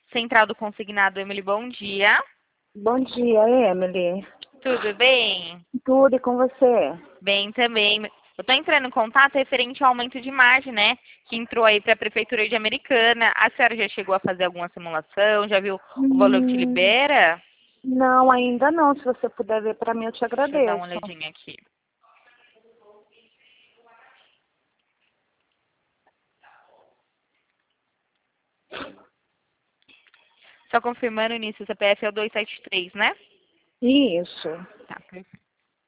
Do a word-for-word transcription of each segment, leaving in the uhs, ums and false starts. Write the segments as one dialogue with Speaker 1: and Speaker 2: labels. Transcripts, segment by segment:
Speaker 1: Central do Consignado, Emily, bom dia.
Speaker 2: Bom dia, Emily.
Speaker 1: Tudo bem?
Speaker 2: Tudo e com você?
Speaker 1: Bem também. Eu estou entrando em contato referente ao aumento de margem, né? Que entrou aí para a Prefeitura de Americana. A senhora já chegou a fazer alguma simulação? Já viu o valor que te
Speaker 2: Hum,
Speaker 1: libera?
Speaker 2: não, ainda não. Se você puder ver para mim, eu te
Speaker 1: Deixa eu dar uma
Speaker 2: agradeço.
Speaker 1: olhadinha aqui. Só confirmando o início, o C P F é o duzentos e setenta e três, né?
Speaker 2: Isso.
Speaker 1: Tá, perfeito.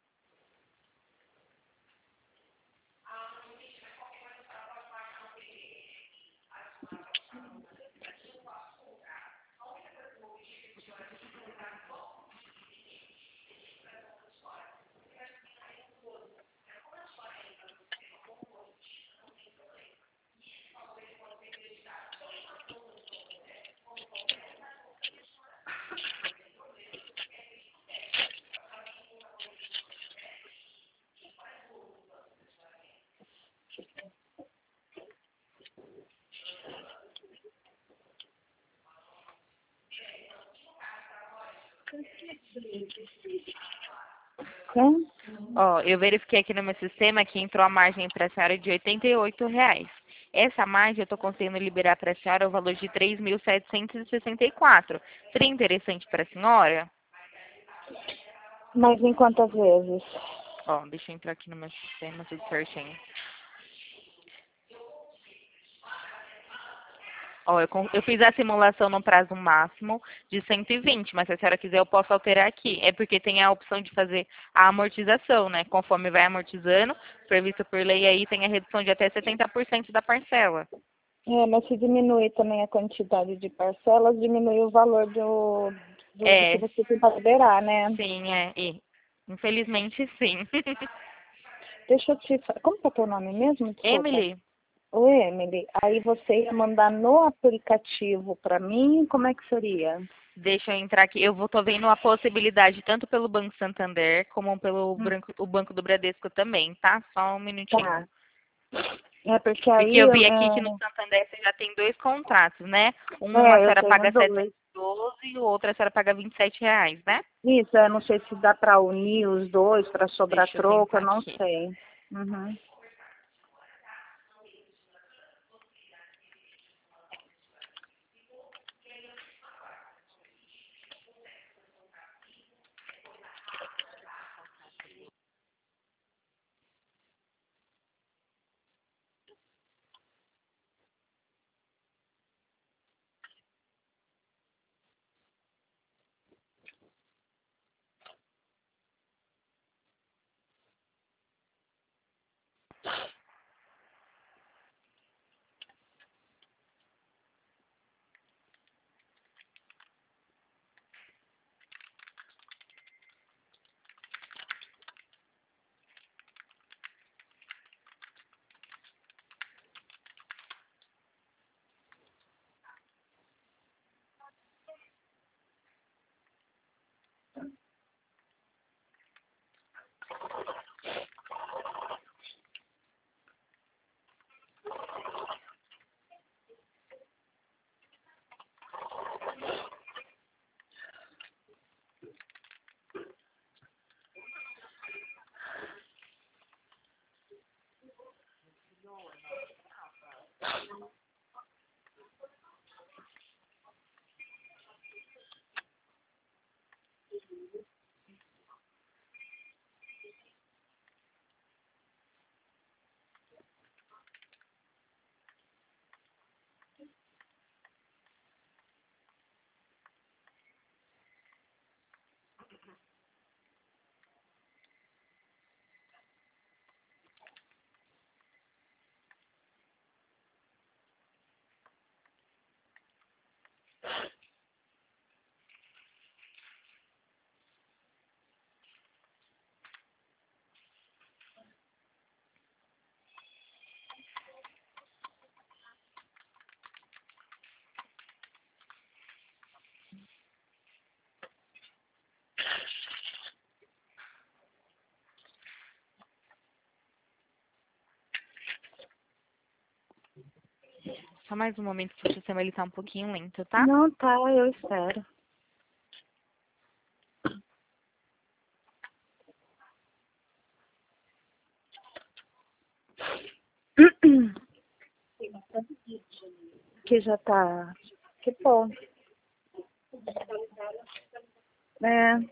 Speaker 2: Sim?
Speaker 1: Ó, eu verifiquei aqui no meu sistema que entrou a margem para a senhora de oitenta e oito reais. Essa margem eu estou conseguindo liberar para a senhora o valor de três mil setecentos e sessenta e quatro. Seria interessante para a senhora?
Speaker 2: Mas em quantas vezes?
Speaker 1: Ó, deixa eu entrar aqui no meu sistema, tudo certinho. Ó, eu, con- eu fiz a simulação no prazo máximo de cento e vinte, mas se a senhora quiser eu posso alterar aqui. É porque tem a opção de fazer a amortização, né? Conforme vai amortizando, previsto por lei aí, tem a redução de até setenta por cento da parcela.
Speaker 2: É, mas se diminuir também a quantidade de parcelas, diminui o valor do, do, do que
Speaker 1: É,
Speaker 2: você tem para liberar, né?
Speaker 1: sim, é. E, infelizmente, sim.
Speaker 2: Deixa eu te falar. Como que é teu nome mesmo? Desculpa.
Speaker 1: Emily,
Speaker 2: Oi, Emily. Aí você ia mandar no aplicativo para mim? Como é que seria?
Speaker 1: deixa eu entrar aqui. Eu vou tô vendo a possibilidade tanto pelo Banco Santander como pelo
Speaker 2: Hum,
Speaker 1: Branco- o Banco do Bradesco também, tá? Só um minutinho.
Speaker 2: Tá. É porque
Speaker 1: Porque
Speaker 2: aí
Speaker 1: eu vi aqui que no
Speaker 2: é,
Speaker 1: Santander você já tem dois contratos, né? Um a
Speaker 2: é, eu
Speaker 1: senhora
Speaker 2: tenho
Speaker 1: paga
Speaker 2: dois.
Speaker 1: setecentos e doze e o outro a senhora paga vinte e sete reais, né?
Speaker 2: Isso, eu não sei se dá para unir os dois para sobrar
Speaker 1: Deixa eu
Speaker 2: troco, eu
Speaker 1: tentar
Speaker 2: não
Speaker 1: aqui.
Speaker 2: sei. Uhum.
Speaker 1: Só mais um momento que o sistema ele tá um pouquinho lento, tá?
Speaker 2: Não, tá, eu espero. Que já tá... Que bom. É.